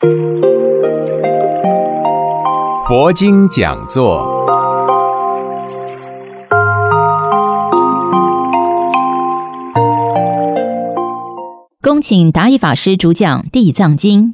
佛经讲座， 恭请达义法师主讲《地藏经》。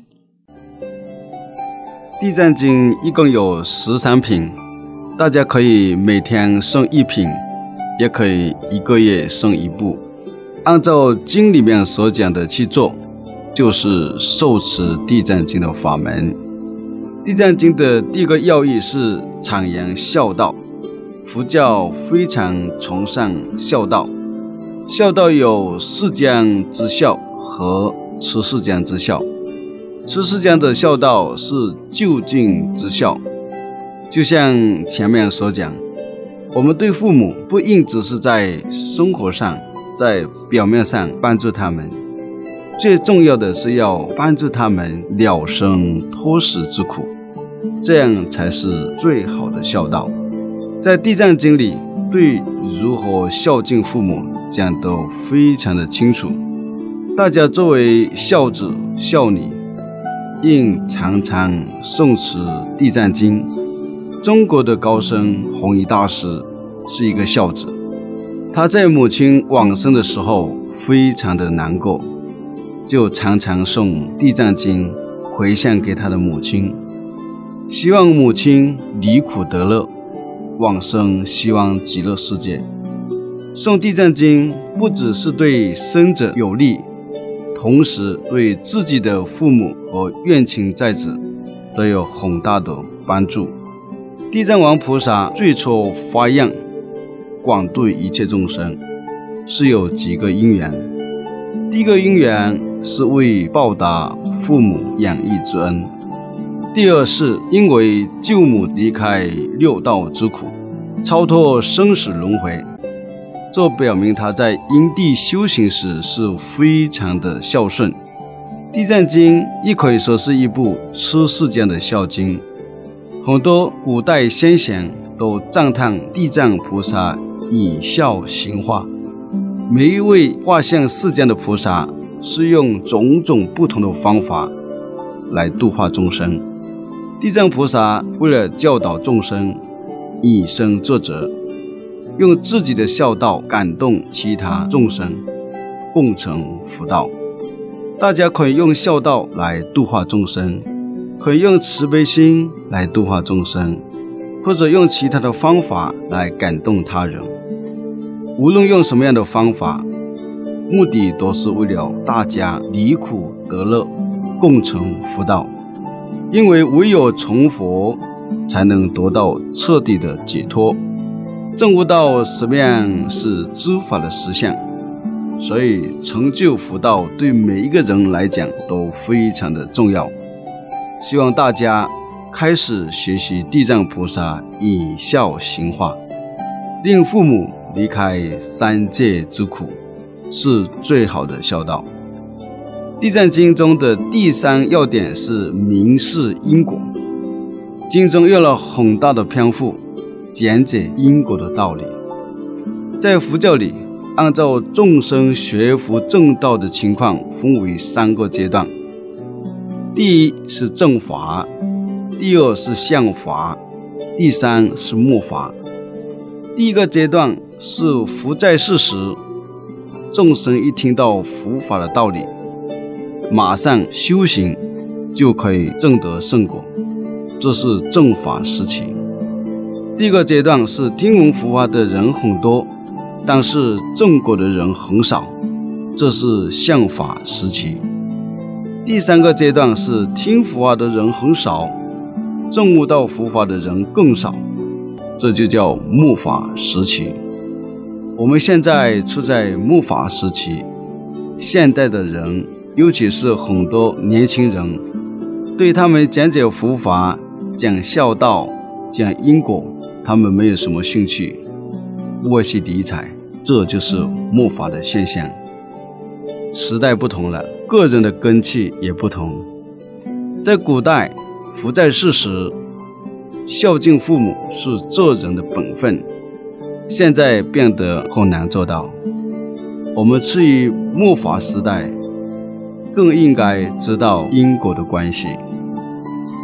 地藏经一共有13品，大家可以每天诵1品，也可以1个月诵1部，按照经里面所讲的去做，就是受持地藏经的法门。地藏经的第一个要义是阐扬孝道。佛教非常崇尚孝道，孝道有释迦之孝和持释迦之孝。持释迦的孝道是就近之孝，就像前面所讲，我们对父母不应只是在生活上，在表面上帮助他们，最重要的是要帮助他们了生脱死之苦，这样才是最好的孝道。在地藏经里对如何孝敬父母讲得非常的清楚，大家作为孝子孝女，应常常诵持地藏经。中国的高僧弘一大师是一个孝子，他在母亲往生的时候非常的难过，就常常诵地藏经回向给他的母亲，希望母亲离苦得乐，往生希望极乐世界。诵地藏经不只是对生者有利，同时对自己的父母和冤亲债主都有很大的帮助。地藏王菩萨最初发愿广度一切众生，是有几个因缘。第一个因缘是为报答父母养育之恩，第二是因为救母离开六道之苦，超脱生死轮回，这表明他在因地修行时是非常的孝顺。地藏经也可以说是一部出世间的孝经，很多古代先贤都赞叹地藏菩萨以孝行化。每一位化现世间的菩萨是用种种不同的方法来度化众生。地藏菩萨为了教导众生，以身作则，用自己的孝道感动其他众生，共成福道。大家可以用孝道来度化众生，可以用慈悲心来度化众生，或者用其他的方法来感动他人。无论用什么样的方法，目的都是为了大家离苦得乐，共成福道。因为唯有成佛，才能得到彻底的解脱，证悟到什么样是知法的实相。所以成就福道对每一个人来讲都非常的重要。希望大家开始学习地藏菩萨以孝行化，令父母离开三界之苦，是最好的孝道。地藏经中的第3要点是明示因果，经中用了很大的篇幅讲解因果的道理。在佛教里，按照众生学佛正道的情况分为3个阶段。第一是正法，第二是相法，第3是末法。第一个阶段是佛在世时，众生一听到佛法的道理，马上修行就可以证得圣果，这是正法时期。第二个阶段是听闻佛法的人很多，但是证果的人很少，这是相法时期。第3个阶段是听佛法的人很少，证悟到佛法的人更少，这就叫末法时期。我们现在处在末法时期，现代的人，尤其是很多年轻人，对他们讲解佛法、讲孝道、讲因果，他们没有什么兴趣，不去理睬，这就是末法的现象。时代不同了，个人的根器也不同。在古代，佛在世时，孝敬父母是做人的本分，现在变得很难做到。我们处于末法时代，更应该知道因果的关系，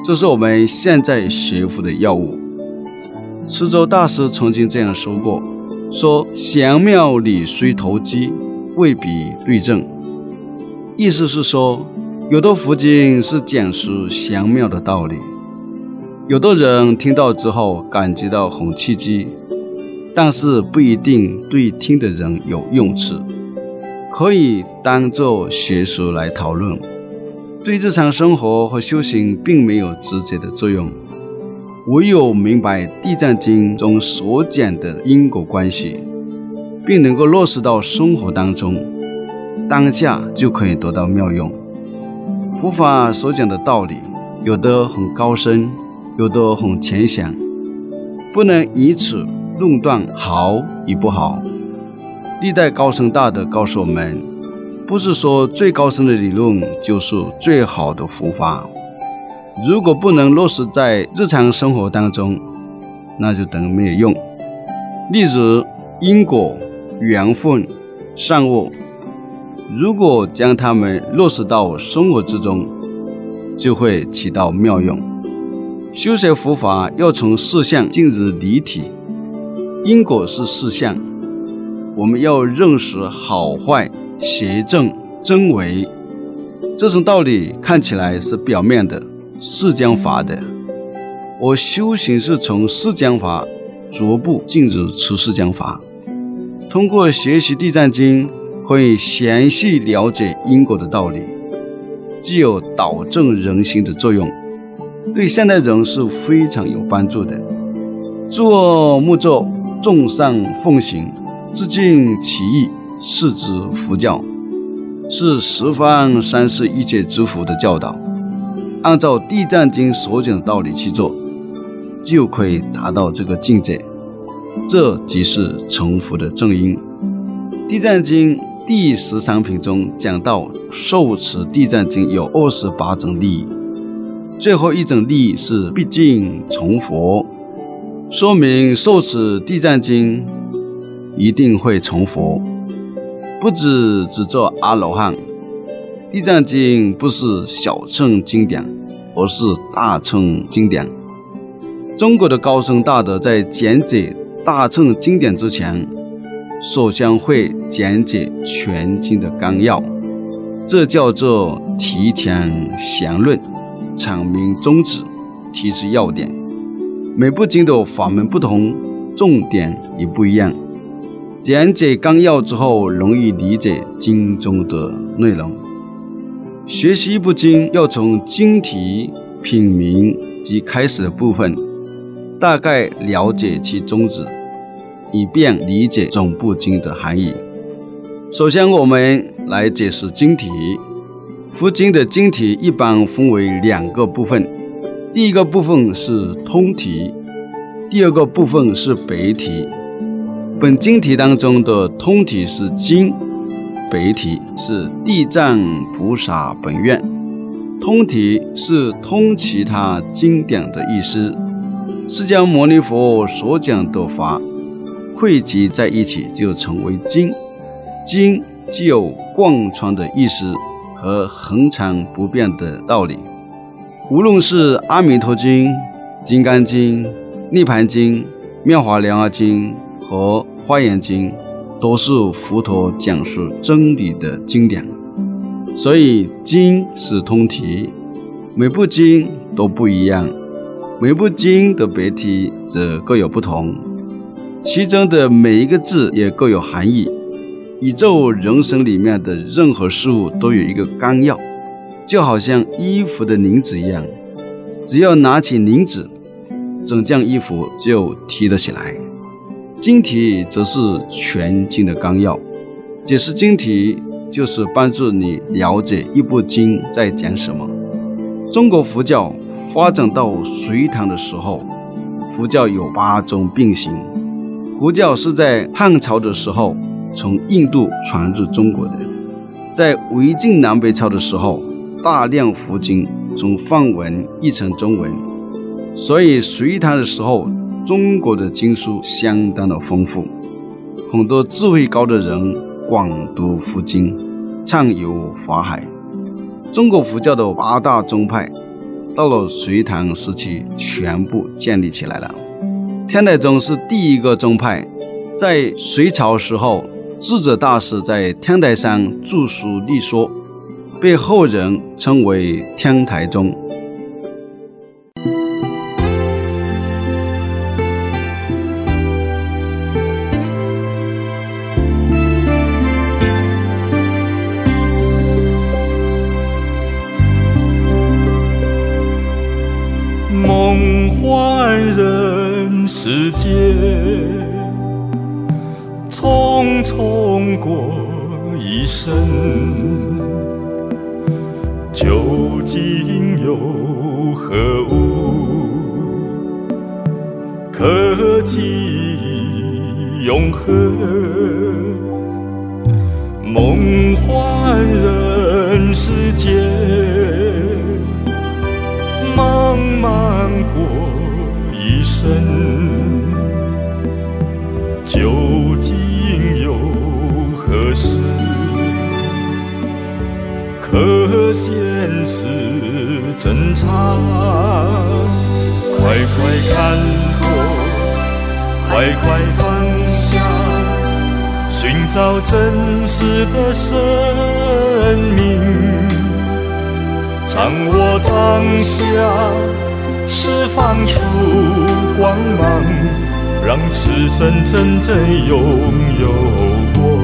这是我们现在学佛的要务。慈州大师曾经这样说过，说降妙理虽投机，未必对症。意思是说，有的佛经是讲述降妙的道理，有的人听到之后感觉到很刺激，但是不一定对听的人有用处，可以当作学术来讨论，对日常生活和修行并没有直接的作用。唯有明白《地藏经》中所讲的因果关系，并能够落实到生活当中，当下就可以得到妙用。佛法所讲的道理，有的很高深，有的很浅显，不能以此论断好与不好。历代高僧大德告诉我们，不是说最高深的理论就是最好的佛法，如果不能落实在日常生活当中，那就等于没有用。例如因果、缘分、善恶，如果将它们落实到生活之中，就会起到妙用。修学佛法要从事相进入理体，因果是事相，我们要认识好坏、邪正、真伪。这种道理看起来是表面的，世间法的，我修行是从世间法逐步进入出世间法。通过学习地藏经，可以详细了解因果的道理，具有导正人心的作用，对现代人是非常有帮助的。诸恶莫作，众善奉行，自尽其意，是之佛教，是十方三世一切诸佛的教导。按照地藏经所讲的道理去做，就可以达到这个境界，这即是成佛的正因。地藏经第13品中讲到，受持地藏经有28种利益，最后一种利益是毕竟成佛，说明受持地藏经一定会成佛，不只做阿罗汉。地藏经不是小乘经典，而是大乘经典。中国的高僧大德在讲解大乘经典之前，首先会讲解全经的纲要，这叫做提前详论，阐明宗旨，提出要点。每部经的法门不同，重点也不一样。讲解纲要之后，容易理解经中的内容。学习一部经，要从经题、品名及开始的部分，大概了解其宗旨，以便理解整部经的含义。首先我们来解释经题。佛经的经题一般分为2个部分，第一个部分是通题，第二个部分是白题。本经题当中的通题是经，白题是地藏菩萨本愿，通题是通其他经典的意思。释迦牟尼佛所讲的法汇集在一起，就成为经。经具有贯穿的意思和恒常不变的道理。无论是阿弥陀经、金刚经、涅槃经、妙法莲华经和华严经，都是佛陀讲述真理的经典。所以经是通题，每部经都不一样，每部经的白题则各有不同，其中的每一个字也各有含义。宇宙人生里面的任何事物都有一个纲要，就好像衣服的领子一样，只要拿起领子，整件衣服就提得起来。经题则是全经的纲要，解释经题就是帮助你了解一部经在讲什么。中国佛教发展到隋唐的时候，佛教有8种并行。佛教是在汉朝的时候从印度传入中国的，在魏晋南北朝的时候，大量佛经从梵文译成中文，所以隋唐的时候，中国的经书相当的丰富，很多智慧高的人广读佛经，畅游法海。中国佛教的8大宗派， 到了隋唐时期全部建立起来了。天台宗是第一个宗派，在隋朝时候，智者大师在天台山著书立说，被后人称为天台宗。 梦幻人世间，匆匆过一生，究竟有何物可寄永恒？梦幻人世间，茫茫过一生，究竟有何事可显示真常？快快看破，快快放下，寻找真实的生命，掌握当下，释放出光芒，让此生真正拥有过。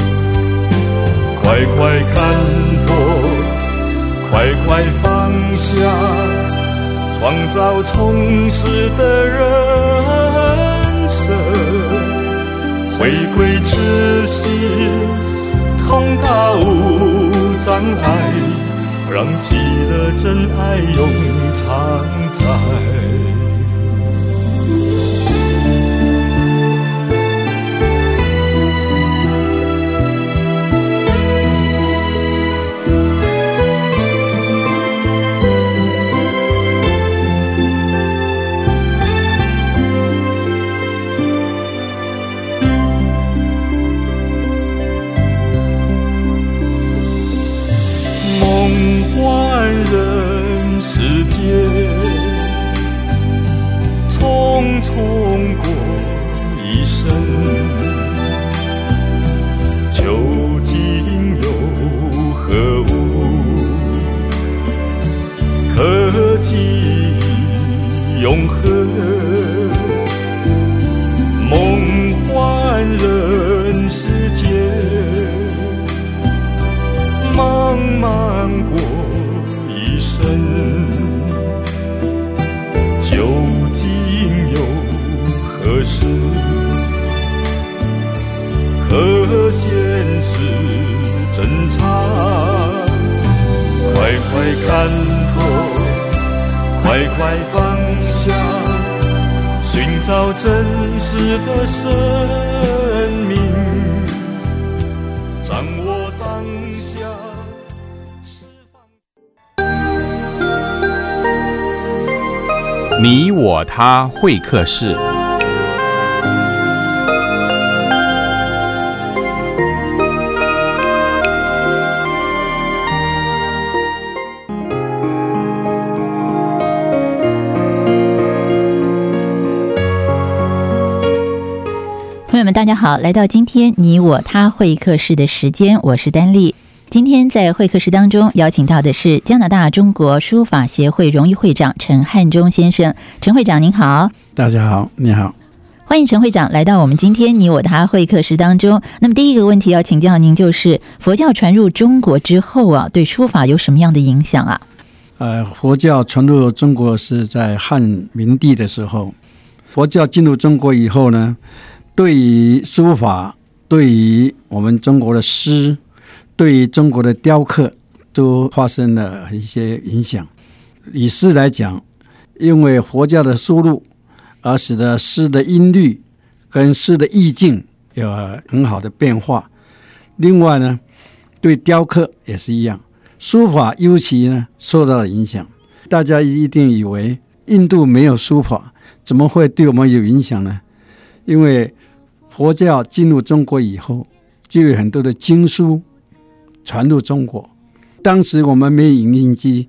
快快看破，快快放下，创造充实的人生，回归自信，通达无障碍，让极乐真爱永常在。匆匆过一生，究竟有何物可寄永恒？梦幻人世间，茫茫过一生，究竟有何事可显示真常？快快看破，快快放下，寻找真实的生命，掌握当下。 你我他会客室。 朋友们大家好，来到今天你我他会客室的时间，我是丹丽。今天在会客室当中邀请到的是加拿大中国书法协会荣誉会长陈汉忠先生。陈会长您好。 大家好，你好， 欢迎陈会长来到我们今天你我他会客室当中。那么第一个问题要请教您，就是佛教传入中国之后啊，对书法有什么样的影响啊？ 佛教传入中国是在汉明帝的时候，佛教进入中国以后呢，对于书法，对于我们中国的诗，对于中国的雕刻都发生了一些影响。以诗来讲，因为佛教的输入而使得诗的音律跟诗的意境有很好的变化。另外呢，对雕刻也是一样，书法尤其呢受到了影响。大家一定以为印度没有书法，怎么会对我们有影响呢？因为佛教进入中国以后，就有很多的经书传入中国。当时我们没有影印机，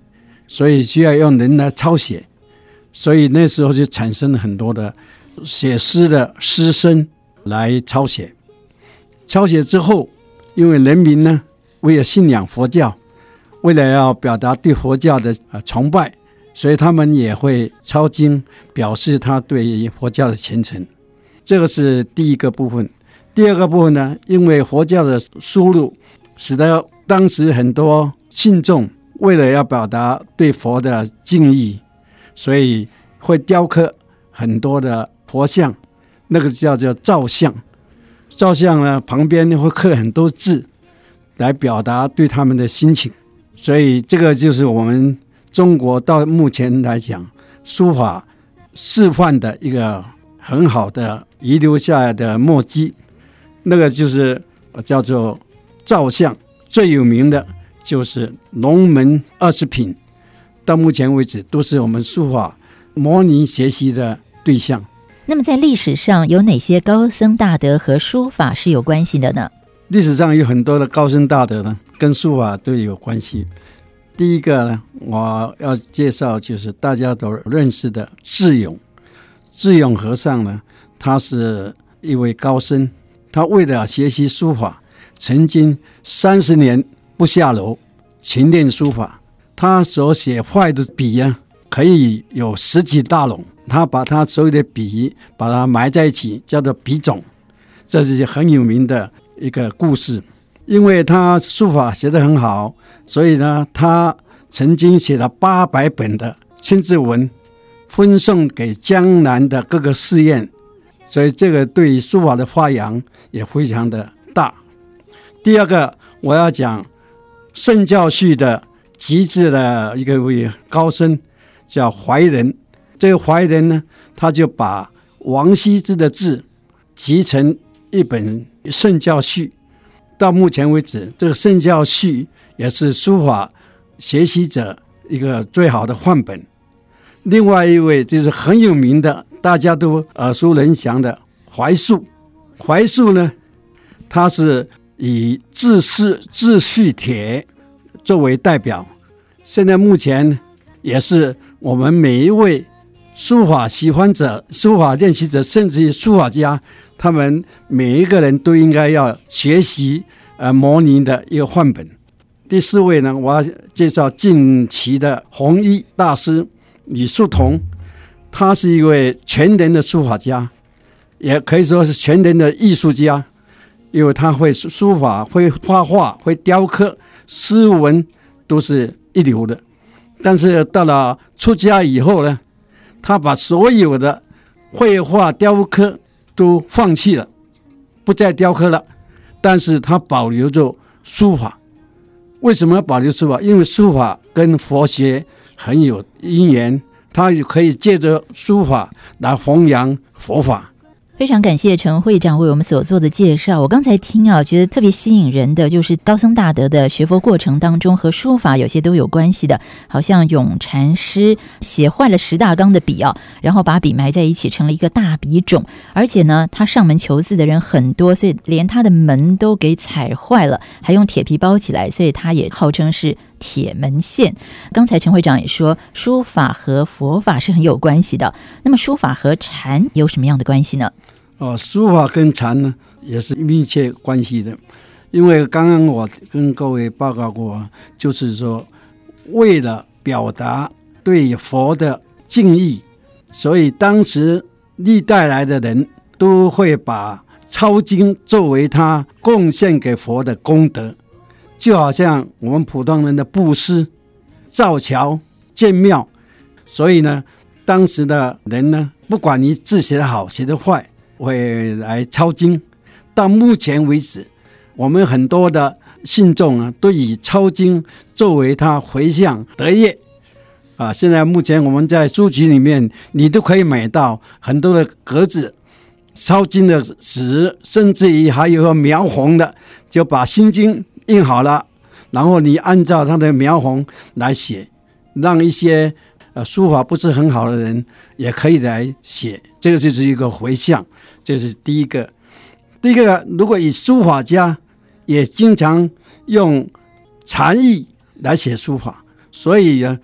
所以需要用人来抄写，所以那时候就产生了很多的写诗的诗僧来抄写。抄写之后，因为人民呢为了信仰佛教，为了要表达对佛教的崇拜，所以他们也会抄经，表示他对佛教的虔诚。这个是第一个部分。第二个部分呢，因为佛教的输入，使得当时很多信众为了要表达对佛的敬意，所以会雕刻很多的佛像，那个叫做造像。造像呢，旁边会刻很多字，来表达对他们的心情。所以这个就是我们中国到目前来讲，书法示范的一个很好的遗留下来的墨迹。那个就是叫做造像，最有名的就是龙门20品，到目前为止都是我们书法模拟学习的对象。 那么在历史上有哪些高僧大德和书法是有关系的呢？ 历史上有很多的高僧大德呢，跟书法都有关系。第一个呢，我要介绍就是大家都认识的智勇。智勇和尚呢，他是一位高僧，他为了学习书法，曾经30年不下楼勤练书法。他所写坏的笔啊，可以有10几大垄。他把他所有的笔把它埋在一起，叫做笔冢。这是很有名的一个故事。因为他书法写得很好，所以呢，他曾经写了800本的千字文，分送给江南的各个寺院。所以这个对于书法的发扬也非常的大。第二个我要讲圣教序的极致的一个位高僧，叫怀仁。这个怀仁呢，他就把王羲之的字集成一本圣教序。到目前为止，这个圣教序也是书法学习者一个最好的范本。另外一位就是很有名的，大家都耳熟能详的怀素。怀素呢，他是以自序帖作为代表，现在目前也是我们每一位书法喜欢者、书法练习者，甚至于书法家，他们每一个人都应该要学习模拟的一个范本。第4位呢，我要介绍近期的弘一大师李叔同。他是一位全能的书法家，也可以说是全能的艺术家，因为他会书法、会画画、会雕刻，诗文都是一流的。但是到了出家以后呢，他把所有的绘画雕刻都放弃了，不再雕刻了，但是他保留着书法。为什么要保留书法？因为书法跟佛学很有因缘，他可以借着书法来弘扬佛法。 非常感谢陈会长为我们所做的介绍。我刚才听觉得特别吸引人的就是高僧大德的学佛过程当中和书法有些都有关系的，好像永禅师写坏了10大纲的笔然后把笔埋在一起成了一个大笔冢，而且呢他上门求字的人很多，所以连他的门都给踩坏了，还用铁皮包起来，所以他也号称是铁门线。刚才陈会长也说书法和佛法是很有关系的，那么书法和禅有什么样的关系呢？ 书法跟禅呢也是密切关系的。因为刚刚我跟各位报告过，就是说为了表达对佛的敬意，所以当时历代来的人都会把抄经作为他贡献给佛的功德。就好像我们普通人的布施、造桥、建庙，所以呢，当时的人呢，不管你字写得好写得坏，会来抄经。到目前为止，我们很多的信众都以抄经作为他回向得业现在目前我们在书局里面，你都可以买到很多的格子抄经的纸，甚至于还有描红的，就把心经印好了，然后你按照它的描红来写，让一些书法不是很好的人也可以来写，这个就是一个回向。这是第一个。第一个，如果以书法家也经常用禅意来写书法，所以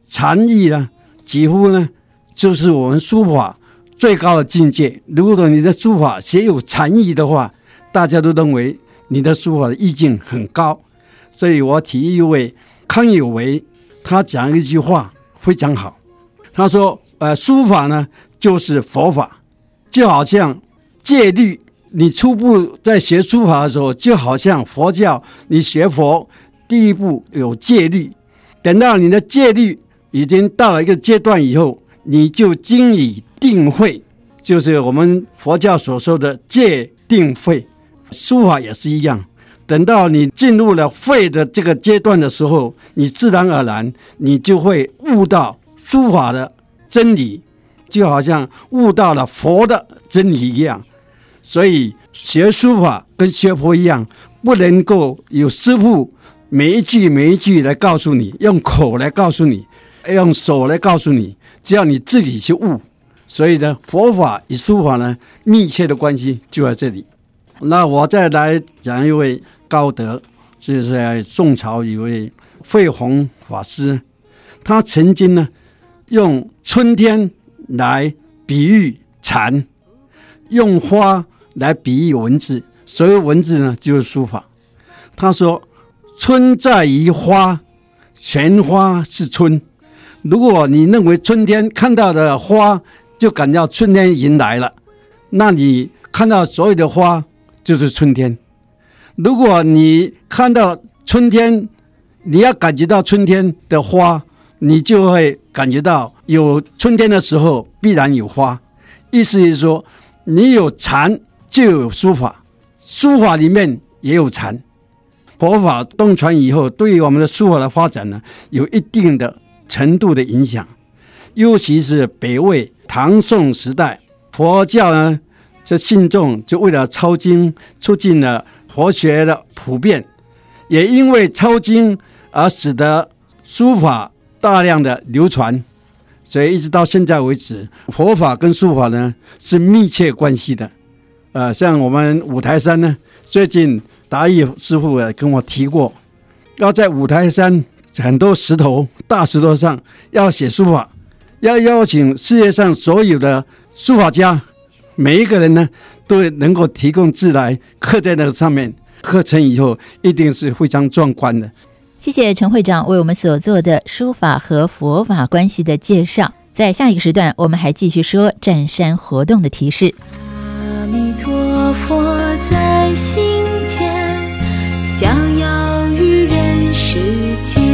禅意呢，几乎呢就是我们书法最高的境界。如果你的书法写有禅意的话，大家都认为你的书法的意境很高。所以我提一位康有为，他讲一句话非常好，他说书法呢就是佛法，就好像戒律，你初步在学书法的时候，就好像佛教，你学佛第一步有戒律，等到你的戒律已经到了一个阶段以后，你就经以定慧，就是我们佛教所说的戒定慧。书法也是一样，等到你进入了慧的这个阶段的时候，你自然而然你就会悟到书法的真理，就好像悟到了佛的真理一样。所以学书法跟学佛一样，不能够有师父每一句来告诉你，用口来告诉你，用手来告诉你，只要你自己去悟。所以呢，佛法与书法呢密切的关系就在这里。那我再来讲一位高德，就是在宋朝一位慧宏法师，他曾经呢用春天来比喻禅，用花来比喻文字。所谓文字呢，就是书法。他说：“春在于花，全花是春。”如果你认为春天看到的花就感到春天已经来了，那你看到所有的花就是春天。如果你看到春天，你要感觉到春天的花，你就会感觉到有春天的时候必然有花。意思是说，你有禅就有书法，书法里面也有禅。佛法东传以后，对于我们的书法的发展呢，有一定的程度的影响。尤其是北魏唐宋时代，佛教呢这信众就为了抄经，促进了佛学的普遍，也因为抄经而使得书法大量的流传。所以一直到现在为止，佛法跟书法呢是密切关系的。像我们五台山呢，最近达义师父也跟我提过，要在五台山很多石头大石头上要写书法，要邀请世界上所有的书法家，每一个人呢都能够提供字来刻在那个上面，刻成以后一定是非常壮观的。 谢谢陈会长为我们所做的书法和佛法关系的介绍。在下一个时段，我们还继续说占山活动的提示。 阿弥陀佛在心间，逍遥于人世间。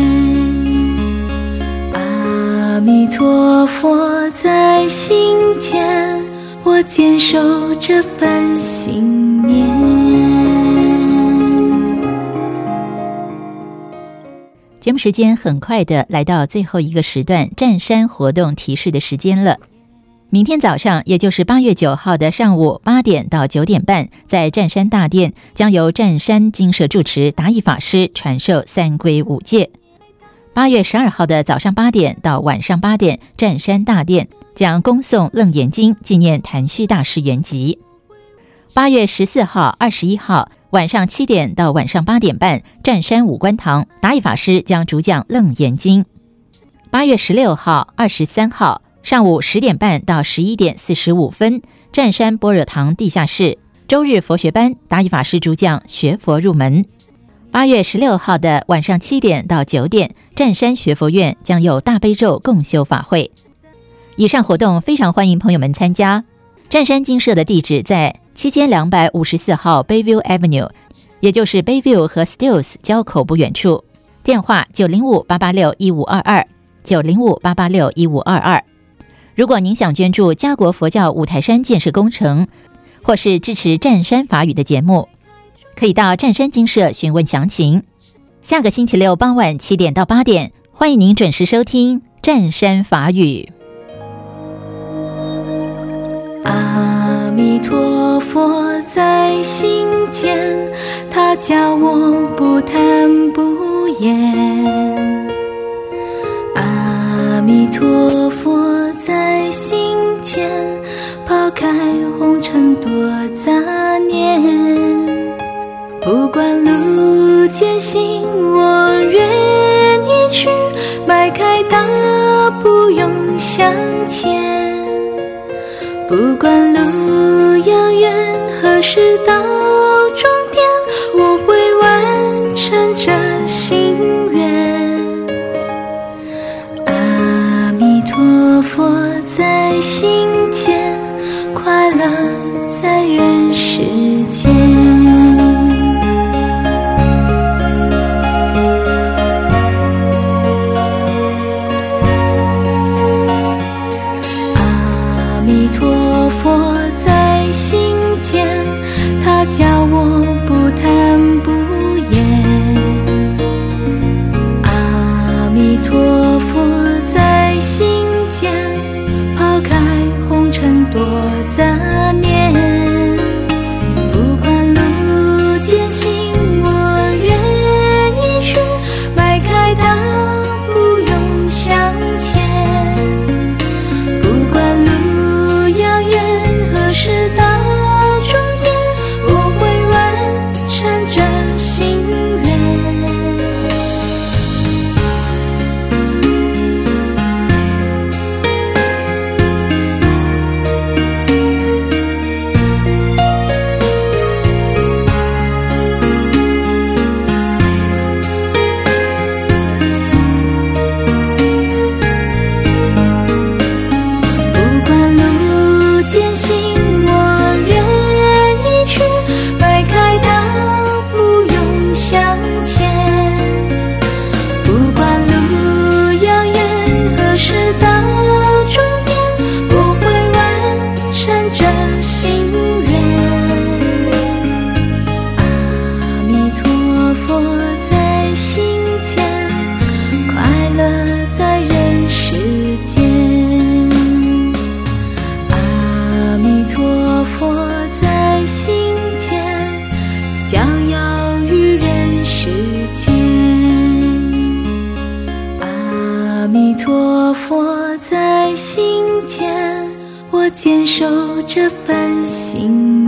阿弥陀佛在心间，我坚守这份信念。 节目时间很快的来到最后一个时段，占山活动提示的时间了。明天早上，也就是8月9号的上午8点到9点半，在占山大殿将由占山精舍住持达义法师传授三皈五戒。8月12号的早上8点到晚上8点，占山大殿将恭诵楞严经，纪念谭旭大师圆寂。8月14号、21号晚上7点到晚上8点半，占山五观堂达义法师将主讲楞严经。8月16号、23号上午10点半到11点45分，占山般若堂地下室周日佛学班达义法师主讲学佛入门。8月16号的晚上7点到9点，占山学佛院将有大悲咒共修法会。以上活动非常欢迎朋友们参加。占山精舍的地址在7254号 Bayview Avenue， 也就是 Bayview 和 Stills 交口不远处。电话905-886-1522 905-886-1522。如果您想捐助家国佛教五台山建设工程，或是支持占山法语的节目，可以到占山精舍询问详情。下个星期六傍晚7点到8点，欢迎您准时收听占山法语。 阿弥陀佛在心间，他教我不贪不言。阿弥陀佛在心间，抛开红尘多杂念。不管路艰辛，我愿意一去，迈开大步勇向前。不管路遥远，何时到终点，我会完成这心愿。阿弥陀佛在心间，快乐在人世间。阿弥陀佛在心间，他教我不贪不言。阿弥陀佛在心间，抛开红尘多杂念。不管路艰辛，我愿意去，迈开大步勇向前。不管路遥远，何时到终点，我会完成这心愿。不管路艰辛，我愿意去，迈开大步勇向前。不管路遥远，何时到终点，我会完成这心愿。阿弥陀佛在心间，快乐在人世间。阿弥陀佛在心间，逍遥于人世间。阿弥陀佛在心间，我坚守这份信